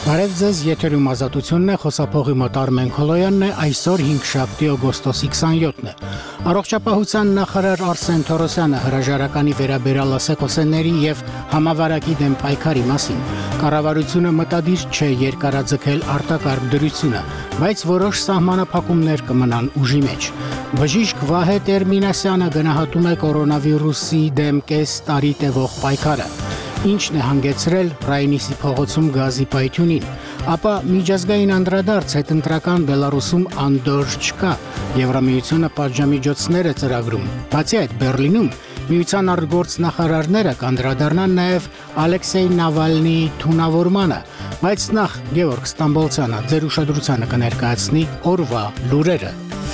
Բարև ձեզ, եթերում ազատությունն է, խոսափողի մոտ Արմեն Քոլոյանն է, այսօր 5 օգոստոսի 27-ն է։ Առողջապահության նախարար Արսեն Թորոսյանը հրաժարականի վերաբերյալ ասեկոսների եւ համավարակի դեմ պայքարի մասին։ Կառավարությունը մտադիր չէ երկարաձգել արտակարգ դրությունը, բայց որոշ սահմանափակումներ կմնան ուժի մեջ։ Բժիշկ Վահե Տերմինասյանը գնահատում է կորոնավիրուսի դեմ կես տարի տևող պայքարը։ Ինչն է հանգեցրել Ռայնիսի փողոցում գազի պայթյունին, ապա միջազգային անդրադարձ հետընտրական Բելարուսում անդորր չկա, Եվրամիությունը պատժամիջոցներ է ծրագրում։ Բացի այդ, Բերլինում միության արտգործնախարարները կանդրադառնան նաև Ալեքսեյ Նավալնիի թունավորմանը, բայց նախ Գևորգ Ստամբոլցյանը ձեր ուշադրությանը կներկայացնի օրվա լուրերը։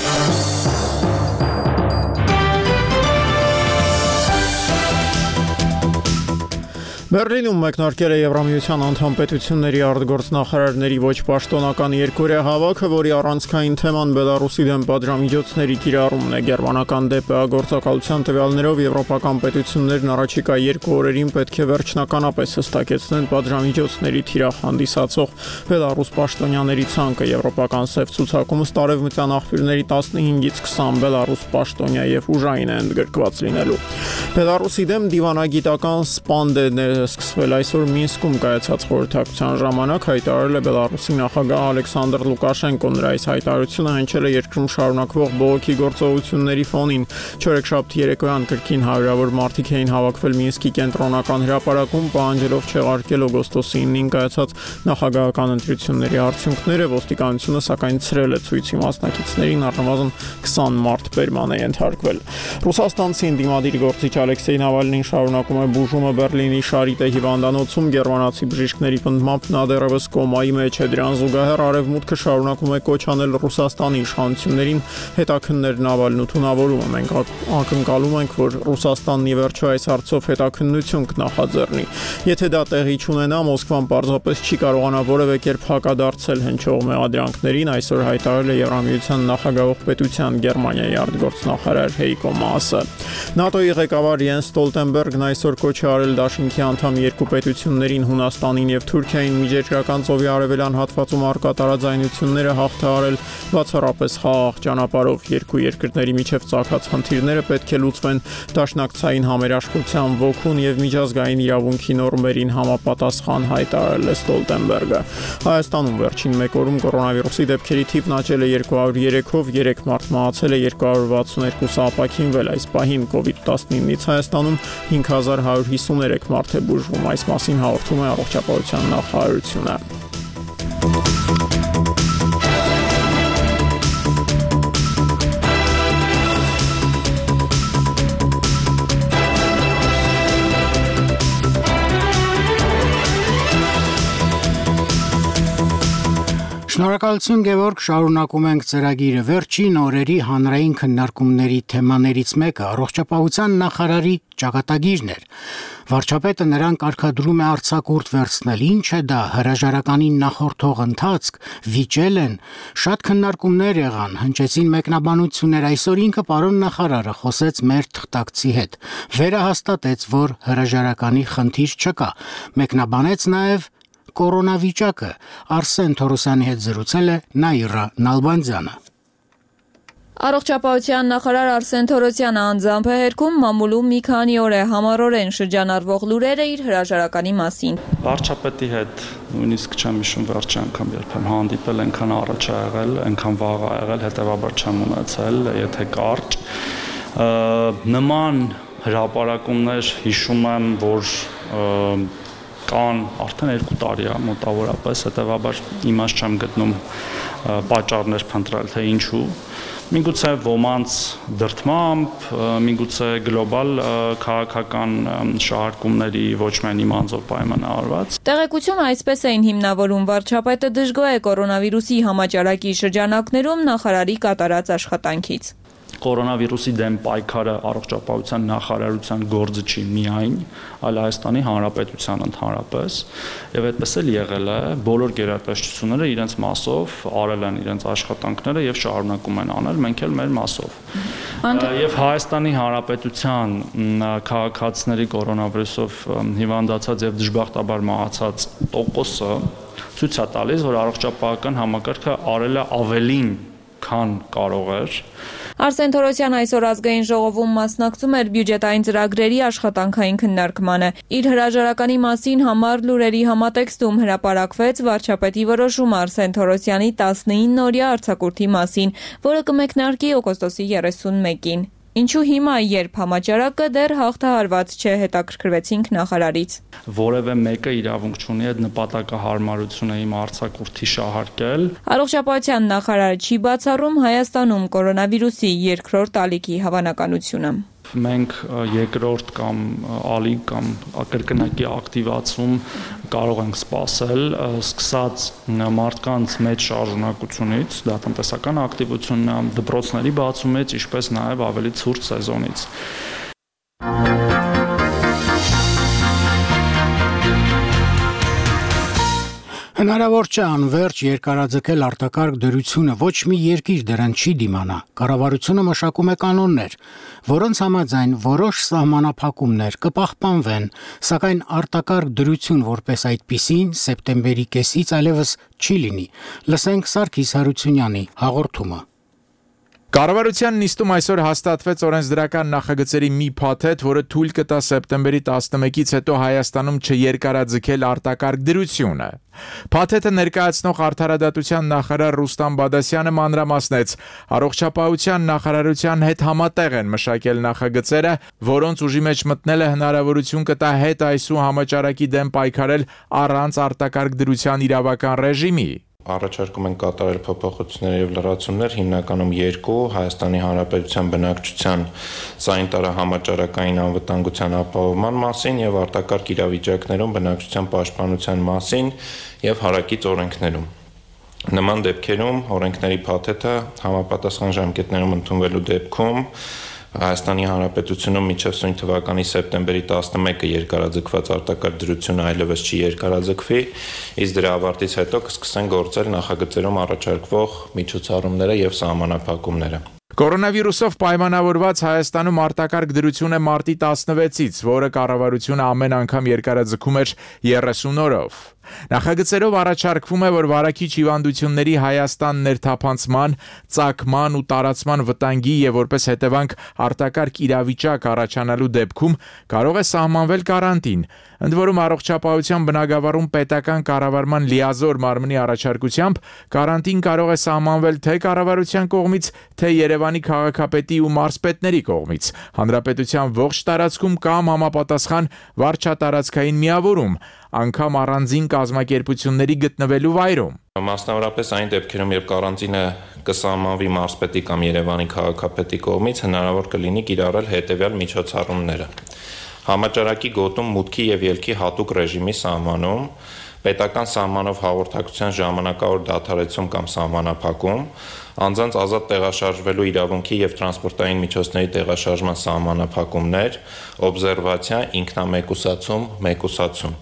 Բերլինում մեկնարկել է Եվրամիության անդամ պետությունների արտգործնախարարների ոչ պաշտոնական երկօրյա հավաքը, որի առանցքային թեման Բելարուսի դեմ պատժամիջոցների կիրառումն է։ Գերմանական ԴՊԱ գործակալության տվյալներով եվրոպական պետություններն առաջիկա 2 օրերին պետք է վերջնականապես հստակեցնեն պատժամիջոցների թիրախ հանդիսացող Բելարուս պաշտոնյաների ցանկը։ Եվրոպական սև ցուցակում արևմտյան աղբյուրների 15-ից 20 Բելարուս պաշտոնյա եւ ուժային է ընդգրկված լինելու։ Բելարուսի դեմ դիվանագիտական սպանդերն սկսվել այսօր Մինսկում կայացած խորհրդակցության ժամանակ, հայտարարել է Բելարուսի նախագահ Ալեքսանդր Լուկաշենկոն։ Նրա այս հայտարարությունը հնչել է երկրում շարունակվող բողոքի գործողությունների ֆոնին։ Չորեքշաբթի երեկոյան կրկին հարյուրավոր մարդիկ էին հավաքվել Մինսկի կենտրոնական հրապարակում, պահանջելով չեղարկել օգոստոսի 9-ին կայացած նախագահական ընտրությունների արդյունքները։ Ոստիկանությունը սակայն ցրել է ցույցի մասնակիցներին, առնվազն 20 մարդ բերման է ենթարկվել։ Ռուսաստանցի ընդդիմադիր գործիչ Ալեքսեյ Նավալնին շարունակում է բուժումը Բերլինի Շարիտե հիվանդանոցում։ Գերմանացի բժիշկների պնդմամբ նա դեռևս կոմայի մեջ է։ Դրան զուգահեռ արևմուտքը շարունակում է կոչ անել Ռուսաստանի իշխանություններին հետաքննել Նավալնու թունավորումը։ Մենք ակնկալում ենք, որ Ռուսաստանն ի վերջո այս հարցով հետաքննություն կնախաձեռնի։ Եթե դա տեղի չունենա, Մոսկվան պարզապես չի կարողանա որևէ կերպ հակադարձել հնչող մեղադրանքներին, այսօր հայտարարել է Եվրամիության նախագահող պետության Գերմանիայի արտգործնախարար Հեյկո Մասը։ ՆԱՏՕ-ի ղեկավար Յենս Ստոլտենբերգն այսօր կոչ է արել դաշինքի անդամ երկու պետություններին Հունաստանին եւ Թուրքիային միջերկրական ծովի արևելյան հատվածում առկա տարաձայնությունները հաղթահարել բացառապես խաղաղ ճանապարհով։ Երկու երկրների միջև ծագած խնդիրները պետք է լուծվեն դաշնակցային համերաշխության ոգուն եւ միջազգային իրավունքի նորմերին համապատասխան, հայտարարել է Ստոլտենբերգը։ Հայաստանում վերջին 1 օրում կորոնավիրուսի դեպքերի թիվն աճել է 203-ով, 3 մարդ մահացել է, 262 ապաքինվել։ Այս պահին COVID-19-ից Հայաստանում 5153 մարդ է բուժվում։ Այս մասին հաղորդում է առողջապահության նախարարությունը։ Շնորհակալություն Գևորգ, շարունակում ենք ծրագիրը։ Վերջին օրերի հանրային քննարկումների թեմաներից մեկը առողջապահության նախարարի ճակատագիրն էր։ Վարչապետը նրան կարգադրում է արձակուրդ վերցնել։ Ինչ է դա, հրաժարականին նախորդող ընթացք, վիճել են, շատ քննարկումներ եղան, հնչեցին մեկնաբանություններ։ Այսօր ինքը պարոն նախարարը խոսեց մեր թղթակցի հետ, վերահաստատեց, որ հրաժարականի խնդիր չկա, մեկնաբանեց նաև կորոնավիճակը։ Արսեն Թորոսյանի հետ զրուցել է Նաիրա Նալբանդյանը։ Առողջապահության նախարար Արսեն Թորոսյանը անձամբ է հերքում մամուլում մի քանի օր է համառորեն շրջանառվող լուրերը իր հրաժարականի մասին։ Վարչապետի հետ նույնիսկ չեմ հիշում վերջի անգամ երբեմ հանդիպել, այնքան առաջ ա եղել, այնքան վաղ ա եղել, հետևաբար չեմ ունեցել, եթե կարճ։ Նման հրապարակումներ հիշում եմ, որ կան արդեն 2 տարի է մոտավորապես, հետևաբար իմաստ չեմ գտնում պատճառներ փնտրել, թե ինչու։ Միգուցե ոմանց դրդմամբ, միգուցե գլոբալ քաղաքական շահարկումների ոչ միայն իմ անձով պայմանավորված։ Տեղեկությունը այսպես էին հիմնավորում. վարչապետը դժգոհ է կորոնավիրուսի համաճարակի շրջանակներում նախարարի կատարած աշխատանքից։ Կորոնավիրուսի դեմ պայքարը առողջապահության նախարարության գործը չի միայն, այլ Հայաստանի Հանրապետության ընդհանրապես, եւ այդպես էլ եղել է, բոլոր գերատեսչությունները իրենց մասով արել են իրենց աշխատանքները եւ շարունակում են անել, մենք էլ մեր մասով։ Եվ Հայաստանի Հանրապետության քաղաքացիների կորոնավիրուսով հիվանդացած եւ դժբախտաբար մահացած տոկոսը ցույց է տալիս, որ առողջապահական համակարգը արել է ավելին, քան կարող էր։ Արսեն Թորոսյան այսօր ազգային ժողովում մասնակցում էր բյուջետային ծրագրերի աշխատանքային քննարկմանը։ Իր հրաժարականի մասին համառ լուրերի համատեքստում հրապարակվեց վարչապետի որոշումը Արսեն Թորոսյանի 19-օրյա արձակուրդի մասին, որը կմեկնարկի օգոստոսի 31-ին։ Ինչու հիմա, երբ համաճարակը դեռ հաղթահարված չէ, հետաքրքրվեցինք նախարարից։ Որևէ մեկը իրավունք չունի այդ նպատակահարմարությունը իմ արձակուրդի շահարկել։ Առողջապահության նախարարը չի բացառում Հայաստանում կորոնավիրուսի երկրորդ ալիքի հավանականությունը։ Մենք երկրորդ կամ ալիք կամ կրկնակի ակտիվացում կարող ենք սպասել, սկսած մարդկանց մեծ շարժունակությունից, դա տնտեսական ակտիվությունն է, դպրոցների բացումից, ինչպես նաև ավելի ցուրտ սեզոնից։ Հնարավոր չէ անվերջ երկարաձգել արտակարգ դրությունը, ոչ մի երկիր դրան չի դիմանա։ Կառավարությունը մշակում է կանոններ, որոնց համաձայն որոշ սահմանափակումներ կպահպանվեն, սակայն արտակարգ դրություն որպես այդպիսին սեպտեմբերի կեսից այլևս չի լինի։ Լսենք Սարգիս Հարությունյանի հաղորդումը։ Կառավարության նիստում այսօր հաստատվեց օրենսդրական նախագծերի մի փաթեթ, որը թույլ կտա սեպտեմբերի 11-ից հետո Հայաստանում չերկարաձգել արտակարգ դրությունը։ Փաթեթը ներկայացնող Արդարադատության նախարար Ռուստամ Բադասյանը մանրամասնեց, առողջապահության նախարարության հետ համատեղ են մշակել նախագծերը, որոնց ուժի մեջ մտնելը հնարավորություն կտա հետ այսու համաճարակի դեմ պայքարել առանց արտակարգ դրության իրավական ռեժիմի։ Առաջարկում են կատարել փոփոխություններ եւ լրացումներ, հիմնականում երկու՝ Հայաստանի Հանրապետության բնակչության սանիտարը համաճարակային անվտանգության ապահովման մասին եւ արտակարգ իրավիճակներում բնակչության պաշտպանության մասին եւ հարակից օրենքներում։ Նման դեպքերում օրենքների փաթեթը համապատասխան ժամկետներում ընդունվելու դեպքում Հայաստանի Հանրապետությունում մինչև սույն թվականի սեպտեմբերի 11-ը երկարաձգված արտակարգ դրությունը այլևս չի երկարաձգվի, իսկ դրա ավարտից հետո կսկսեն գործել նախագծերում առաջարկվող միջոցառումները եւ սահմանափակումները։ Կորոնավիրուսով պայմանավորված Հայաստանում արտակարգ դրություն է մարտի 16-ից, որը կառավարությունը ամեն անգամ երկարաձգում էր 30 օրով։ Նախագծերով առաջարկվում է, որ վարակիչ հիվանդությունների Հայաստան ներթափանցման, ծագման ու տարածման վտանգի եւ որպես հետևանք արտակարգ իրավիճակ առաջանալու դեպքում կարող է սահմանվել կարանտին։ Ընդ որում առողջապահության բնագավառում պետական կառավարման լիազոր մարմնի առաջարկությամբ կարանտին կարող է սահմանվել թե կառավարության կողմից, թե Երևանի քաղաքապետի ու մարզպետների կողմից, հանրապետության ողջ տարածքում կամ համապատասխան վարչատարածքային միավորում, անգամ առանձին կազմակերպությունների գտնվելու վայրում։ Մասնավորապես այն դեպքերում, երբ կարանտինը կսահմանվի մարզպետի կամ Երևանի քաղաքապետի կողմից, հնարավոր կլինի կիրառել հետևյալ միջոցառումները. Համաճարակի գոտում մուտքի եւ ելքի հատուկ ռեժիմի սահմանում, պետական սահմանով հաղորդակցության ժամանակավոր դադարեցում կամ սահմանափակում, անձանց ազատ տեղաշարժվելու իրավունքի եւ տրանսպորտային միջոցների տեղաշարժման սահմանափակումներ, օբսերվացիա, ինքնամեկուսացում, մեկուսացում։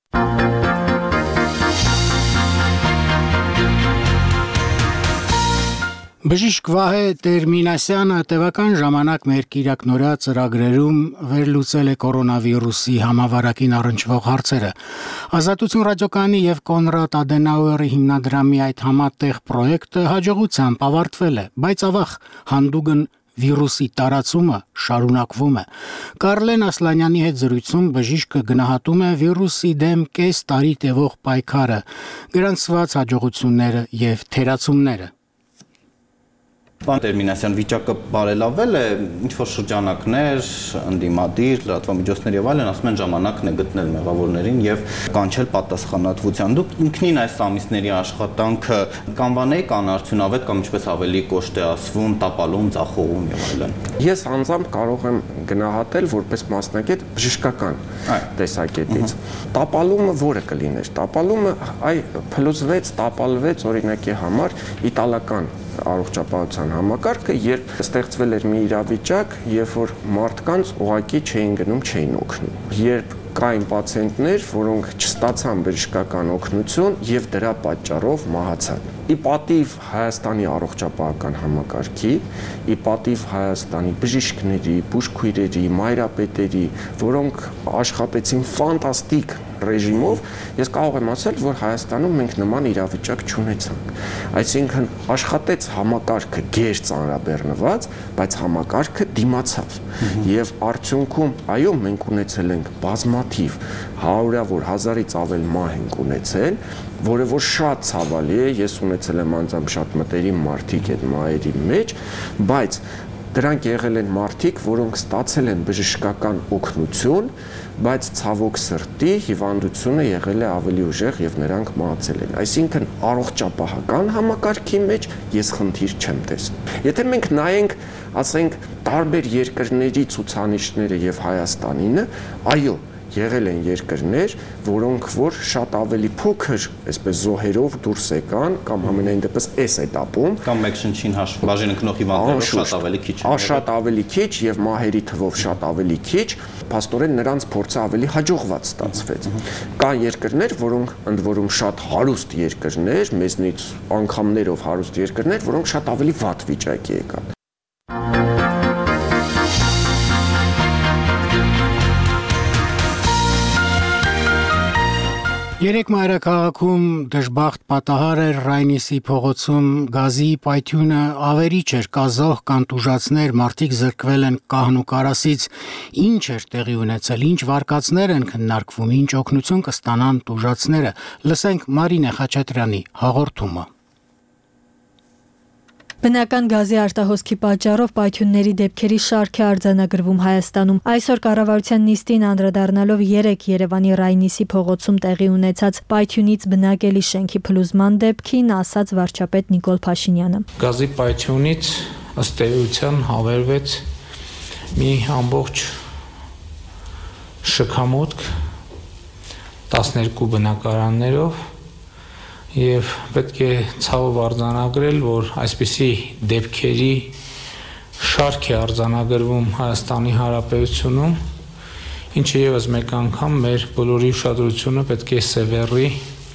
Բժիշկ Վահե Տերմինասյանը տևական ժամանակ մեր կիրակնորյա ծրագրերում վերլուծել է կորոնավիրուսի համավարակին առնչվող հարցերը։ Ազատություն ռադիոկայանի եւ Կոնրադ Ադենաուերի հիմնադրամի այդ համատեղ պրոյեկտը հաջողությամբ ավարտվել է, բայց ավաղ հանդուգն վիրուսի տարածումը շարունակվում է։ Կարլեն Ասլանյանի հետ զրույցում բժիշկը գնահատում է վիրուսի դեմ կես տարի տևող պայքարը, գրանցված հաջողությունները եւ թերացումները։ Պարոն Տերմինասյան, վիճակը բարելավել է, ինչ-որ շրջանակներ, ընդդիմադիր, լրատվամիջոցներ եւ այլն ասում են ժամանակն է գտնել մեղավորներին եւ կանչել պատասխանատվության։ Դուք ինքնին այս ամիսների աշխատանքը կանվանեիք անարդյունավետ կամ ինչպես ավելի կոշտ է ասվում, տապալում, ձախողում եւ այլն։ Ես անձամբ կարող եմ գնահատել որպես մասնակից բժշկական տեսակետից։ Տապալումը որը կլիներ։ Տապալումը փլուզվեց, տապալվեց օրինակի համար իտալական առողջապահության համակարգը, երբ ստեղծվել էր մի իրավիճակ, երբ որ մարդկանց ուղղակի չէին գնում, չէին օգնում։ Երբ կային պացիենտներ, որոնք չստացան բժշկական օգնություն եւ դրա պատճառով մահացան։ Ի պատիվ Հայաստանի առողջապահական համակարգի, ի պատիվ Հայաստանի բժիշկների, բուժքույրերի, մայրապետերի, որոնք աշխատեցին ֆանտաստիկ ռեժիմով, ես կարող եմ ասել, որ Հայաստանում մենք նման իրավիճակ չունեցանք։ Այսինքն աշխատեց համակարգը գեր ծանրաբեռնված, բայց համակարգը դիմացավ։ Եվ արդյունքում, այո, մենք ունեցել ենք բազմաթիվ, հարյուրավոր, հազարից ավել մահ ենք ունեցել, որը որ շատ ցավալի է, ես ունեցել եմ անձամբ շատ մտերիմ մարդիկ այդ մահերի մեջ, բայց դրանք եղել են մարդիկ, որոնք ստացել են բժշկական օգնություն, բայց ցավոք սրտի հիվանդությունը եղել է ավելի ուժեղ եւ նրանք մահացել են։ Այսինքն առողջապահական համակարգի մեջ ես խնդիր չեմ տեսնում։ Եթե մենք նայենք, ասենք, տարբեր երկրների ցուցանիշները եւ Հայաստանինը, այո, եղել են երկրներ, որոնք որ շատ ավելի փոքր, այսպես զոհերով դուրս եկան, կամ համենայն դեպս այս этаպում, կամ մեկ շնչին հաշվի բաժին ընկնող հիվանդներով շատ ավելի քիչ են։ Շատ ավելի քիչ եւ մահերի թվով շատ ավելի քիչ, փաստորեն նրանց փորձը ավելի հաջողված ստացվեց։ Կան երկրներ, որոնք ընդ որում շատ հարուստ երկրներ, մեզնից անգամներով հարուստ երկրներ, որոնք շատ ավելի վատ վիճակի եկան։ Երեք մայրաքաղաքում դժբախտ պատահար էր Ռայնիսի փողոցում գազի պայթյունը ավերիչ էր, կազող կան տուժածներ, մարդիկ զրկվել են կահն ու կարասից, ինչ էր տեղի ունեցել, ինչ վարկածներ են քննարկվում, ինչ օգնություն կստանան տուժածները, լսենք Մարինե Խաչատրյանի հաղորդումը։ Բնական գազի արտահոսքի պատճառով պայթյունների դեպքերի շարք է արձանագրվում Հայաստանում։ Այսօր կառավարության նիստին անդրադառնալով 3 Երևանի Ռայնիսի փողոցում տեղի ունեցած պայթյունից բնակելի շենքի փլուզման դեպքին ասաց վարչապետ Նիկոլ Փաշինյանը։ Գազի պայթյունից ըստ էության հավերվեց մի ամբողջ շքամուտք 12 բնակարաններով Եվ պետք է ցավով արձանագրել, որ այսպիսի դեպքերի շարք է արձանագրվում Հայաստանի Հանրապետությունում, ինչը ևս մեկ անգամ մեր բոլորի ուշադրությունը պետք է սևեռի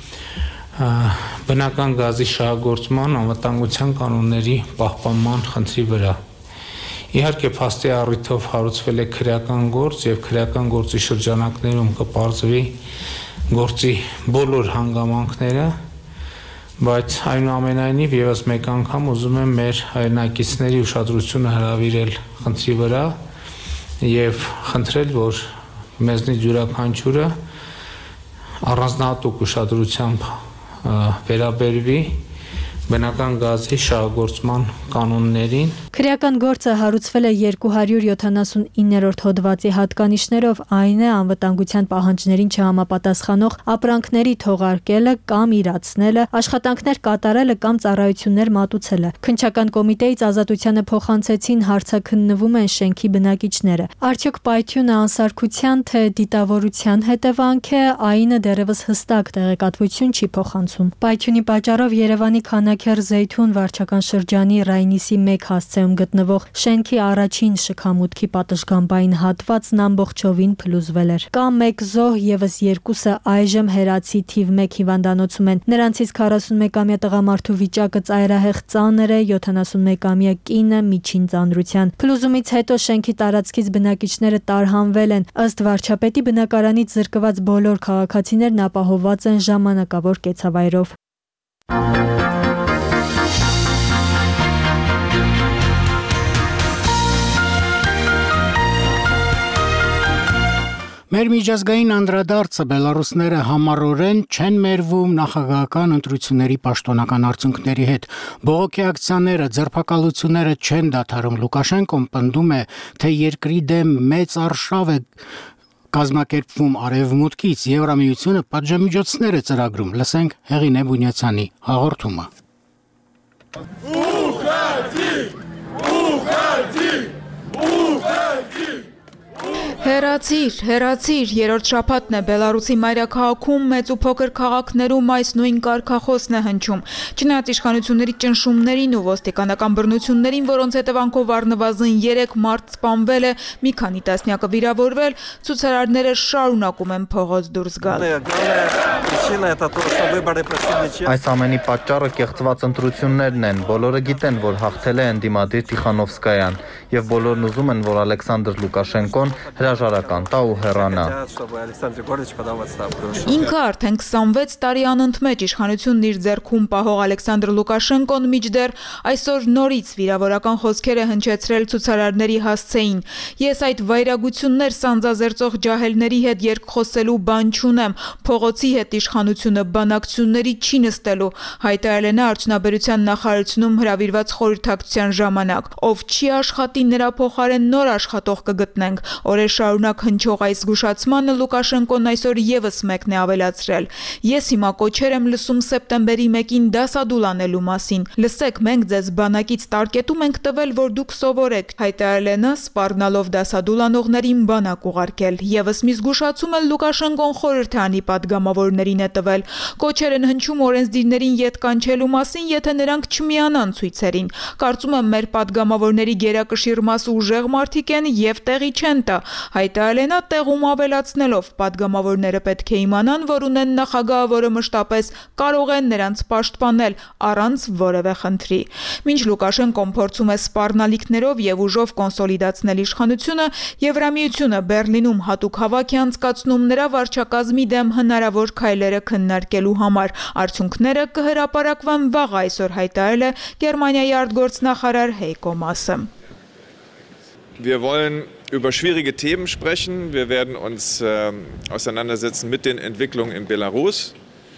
բնական գազի շահագործման անվտանգության կանոնների պահպանման խնդրի վրա։ Իհարկե փաստի առիթով հարուցվել է քրեական գործ եւ քրեական գործի շրջանակներում կպարզվի գործի բոլոր հանգամանքները, բայց այնուամենայնիվ եւս մեկ անգամ ուզում եմ մեր հայրենակիցների ուշադրությունը հրավիրել խնդրի վրա եւ խնդրել, որ մեզնից յուրաքանչյուրը առանձնահատուկ ուշադրությամբ վերաբերվի բնական գազի շահագործման կանոններին։ Քրեական գործը հարուցվել է 279-րդ հոդվածի հատկանիշներով, այն է անվտանգության պահանջներին չհամապատասխանող ապրանքների թողարկելը կամ իրացնելը, աշխատանքներ կատարելը կամ ծառայություններ մատուցելը։ Քննչական կոմիտեից ազատությանը փոխանցեցին հարցաքննվում են շենքի բնակիչները։ Արդյոք պայթյունը անսարքության թե դիտավորության հետևանք է, այնը դեռևս հստակ տեղեկատվություն չի փոխանցում։ Պայթյունի պատճառով Երևանի Քանաքեռ Զեյթուն վարչական շրջանի Ռայնիսի 1 հասցեում գտնվող շենքի առաջին շքամուտքի պատշգամբային հատվածն ամբողջովին փլուզվել էր։ Կա 1 զոհ, եւս 2-ը այժմ Հերացի թիվ 1 հիվանդանոցում են։ Նրանցից 41-ամյա տղամարդու վիճակը ծայրահեղ ծանր է, 71-ամյա կինը միջին ծանրության։ Փլուզումից հետո շենքի տարածքից բնակիչները տարհանվել են։ Ըստ վարչապետի բնակարանից զրկված բոլոր քաղաքացիներն ապահովված են ժամանակավոր կեցավայրով։ Մեր միջազգային անդրադարձը բելարուսները համառորեն չեն մերվում նախագահական ընտրությունների պաշտոնական արդյունքների հետ։ Բողոքի ակցիաները, ձերբակալությունները չեն դադարում։ Լուկաշենկոն պնդում է, թե երկրի դեմ մեծ արշավ է կազմակերպվում արևմուտքից, Եվրամիությունը պատժամիջոցներ է ծրագրում։ Լսենք Հեղինե Բունյացյանի հաղորդումը։ Հեռացիր, երրորդ շաբաթն է Բելարուսի մայրաքաղաքում մեծ ու փոքր քաղաքներում այս նույն կարգախոսն է հնչում։ Չնայած իշխանությունների ճնշումներին ու ոստիկանական բռնություններին, որոնց հետևանքով առնվազն 3 մարդ սպանվել է, մի քանի տասնյակը վիրավորվել, ցուցարարները շարունակում են փողոց դուրս գալ։ Այս ամենի պատճառը կեղծված ընտրություններն են։ Բոլորը գիտեն, որ հաղթել է ընդդիմադիր Տիխանովսկայան, եւ բոլորն ուզում են, որ Ալեքսանդր Լուկաշենկոն հրաժարական տա ու հեռանա։ Ինքը արդեն 26 տարի անընդմեջ իշխանությունն իր ձեռքում պահող Ալեքսանդր Լուկաշենկոն միջդեռ այսօր նորից վիրավորական խոսքեր է հնչեցրել ցուցարարների հասցեին։ Ես այդ վայրագություններ սանձազերծող ջահելների հետ երկխոսելու բան չունեմ, փողոցի հետ իշխանությունը բանակցությունների չի նստելու, հայտարարել է նա արդյունաբերության նախարարությունում հրավիրված խորհրդակցության ժամանակ։ Ով չի աշխատի, նրա փոխարեն նոր աշխատող կգտնենք։ Օրեր շարունակ հնչող այս զգուշացմանը Լուկաշենկոն այսօր եւս մեկն է ավելացրել։ Ես հիմա կոչեր եմ լսում սեպտեմբերի 1-ին դասադուլ անելու մասին։ Լսեք, մենք ձեզ բանակից տարկետում ենք տվել, որ դուք սովորեք, հայտարարել է նա, սպառնալով դասադուլ անողներին բանակ ուղարկել։ Եվս մի զգուշացում էլ Լուկաշենկոն խորհրդանի падգամավորներին է տվել։ Կոչեր են հնչում օրենսդիրներին յետ կանչելու մասին, եթե նրանք չմիանան ցույցերին։ Կարծում եմ մեր падգամավորների գերակշիռ մասը ուժեղ մարդիկ են եւ տեղի չեն տա։ Հայտարարել է նա, տեղում ավելացնելով, падգամավորները պետք է իմանան, որ ունեն նախագահը, որը մշտապես կարող է նրանց պաշտպանել առանց որևէ խնդրի։ Մինչ Լուկաշենկոն փորձում է սպառնալիքներով եւ ուժով կոնսոլիդացնել իշխանությունը, Եվրամիությունը Բեռլինում հատուկ հավաք է անցկացնում նրա վարչակազմի դեմ հնարավոր քայլերը քննարկելու համար։ Արդյունքները կհրապարակվեն վաղ այսօր, հայտարարել է Գերմանիայի արտգործնախարար Heiko Maas։ Wir wollen über schwierige Themen sprechen. Wir werden uns auseinandersetzen mit den Entwicklungen in Belarus.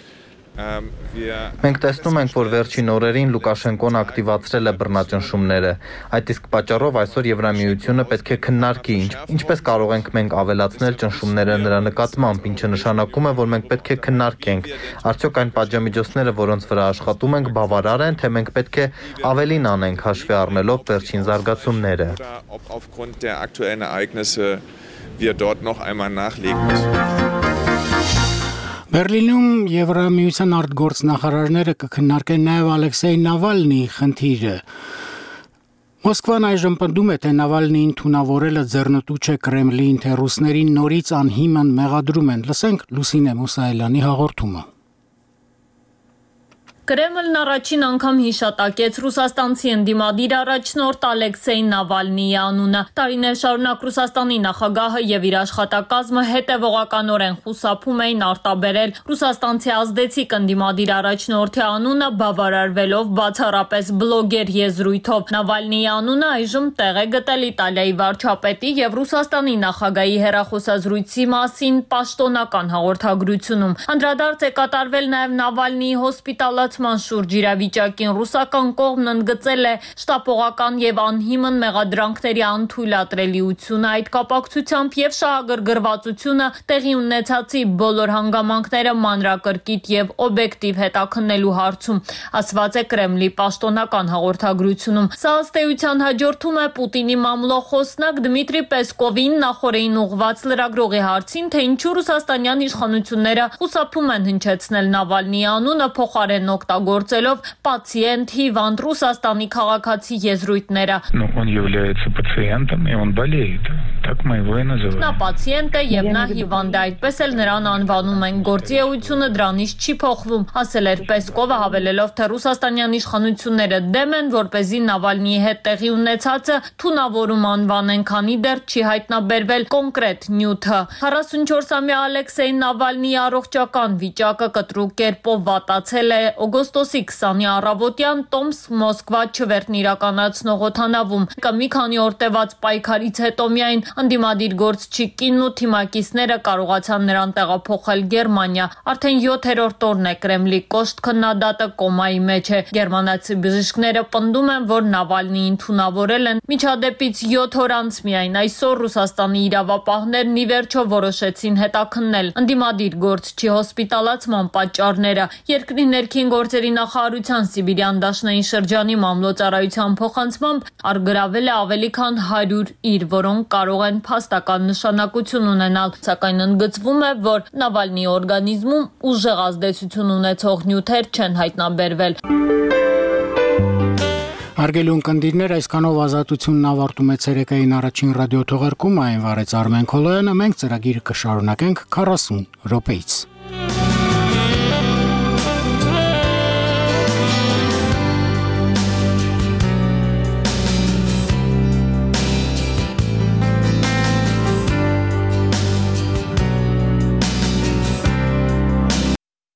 Մենք տեսնում ենք, որ վերջին օրերին Լուկաշենկոն ակտիվացրել է բռնաճնշումները։ Այդ իսկ պատճառով այսօր Եվրամիությունը պետք է քննարկի, ինչպես կարող ենք մենք ավելացնել ճնշումները նրա նկատմամբ, ինչը նշանակում է, որ մենք պետք է քննարկենք, արդյոք այն պատժամիջոցները, որոնց վրա աշխատում ենք, բավարար են, թե մենք պետք է ավելին անենք, հաշվի առնելով վերջին զարգացումները։ Aufgrund der aktuellen Ereignisse wir dort noch einmal nachlegen müssen. Բերլինում Եվրամիության արտգործնախարարները կքննարկեն նաև Ալեքսեյ Նավալնիի խնդիրը։ Մոսկվան այժմ պնդում է, թե Նավալնիին թունավորելը ձեռնտու չէ Կրեմլին, թե ռուսներին նորից անհիմն մեղադրում են։ Լսենք Լուսինե Մուսայելյանի հաղորդումը։ Կրեմլն առաջին անգամ հիշատակեց ռուսաստանցի ընդդիմադիր առաջնորդ Ալեքսեյ Նավալնիի անունը։ Տարիներ շարունակ Ռուսաստանի նախագահը եւ իր աշխատակազմը հետևողականորեն խուսափում էին արտաբերել ռուսաստանցի ազդեցիկ ընդդիմադիր առաջնորդի անունը, բավարարվելով բացառապես բլոգեր եզրույթով։ Նավալնիի անունը այժմ տեղ է գտել Իտալիայի վարչապետի եւ Ռուսաստանի նախագահի հեռախոսազրույցի մասին պաշտոնական հաղորդագրությունում։ Անդրադարձ է կատարվել նաեւ Նավալնիի հոսպիտալացման շուրջ իրավիճակին։ Ռուսական կողմն ընդգծել է շտապողական եւ անհիմն մեղադրանքների անթույլատրելիությունը, այդ կապակցությամբ եւ շահագրգռվածությունը տեղի ունեցածի բոլոր հանգամանքները մանրակրկիտ եւ օբյեկտիվ հետաքննելու հարցում, ասված է Կրեմլի պաշտոնական հաղորդագրությունում։ Սա ըստ էության հաջորդում է Պուտինի մամուլոխոսնակ Դմիտրի Պեսկովին նախորդին ուղված լրագրողի հարցին, թե ինչու ռուսաստանյան իշխանությունները խուսափում են հնչեցնել Նավալնիի անունը, փոխարեն օգտագործելով պացիենտ, հիվանդ Ռուսաստանի քաղաքացի եզրույթները։ Նա պացիենտ է եւ նա հիվանդ է, այդպես էլ նրան անվանում են։ Գործիեությունը դրանից չի փոխվում, ասել էր Պեսկովը, հավելելով, թե ռուսաստանյան իշխանությունները դեմ են, որպեսզի Նավալնիի հետ տեղի ունեցածը թունավորում անվանեն, քանի դեռ չի հայտնաբերվել կոնկրետ նյութը։ 44-ամյա Ալեքսեյ Նավալնիի առողջական վիճակը կտրուկ կերպով վատացել է օգոստոսի 20-ի առավոտյան Տոմսկ-Մոսկվա չվերթն իրականացնող օդանավում։ Մի քանի օր տևած պայքարից հետո միայն ընդդիմադիր գործչի կինն ու թիմակիցները կարողացան նրան տեղափոխել Գերմանիա։ Արդեն 7-րդ օրն է Կրեմլի կոշտ քննադատը կոմայի մեջ է։ Գերմանացի բժիշկները պնդում են, որ Նավալնիին թունավորել են միջադեպից 7 օր անց միայն։ Այսօր Ռուսաստանի իրավապահներն ի վերջո որոշեցին հետաքննել ընդդիմադիր գործչի հոսպիտալացման պատճառները։ Երկրի ներքին գործերի նախարարության Սիբիրյան դաշնային շրջանի մամլոյցարայության փոխանցմամբ արգրավել է ավելի քան 100 իր, որոնք կարող են փաստական նշանակություն ունենալ, սակայն ընդգծվում է, որ Նավալնիի օրգանիզմում ուժեղ ազդեցություն ունեցող նյութեր չեն հայտնաբերվել։ Հարգելի ունկնդիրներ, այսքանով ազատությունն ավարտում է ցերեկային առաջին ռադիո թողարկումը, այն վարեց Արմեն Քոլոյանը, մենք ծրագիրը կշարունակենք 40 րոպեից։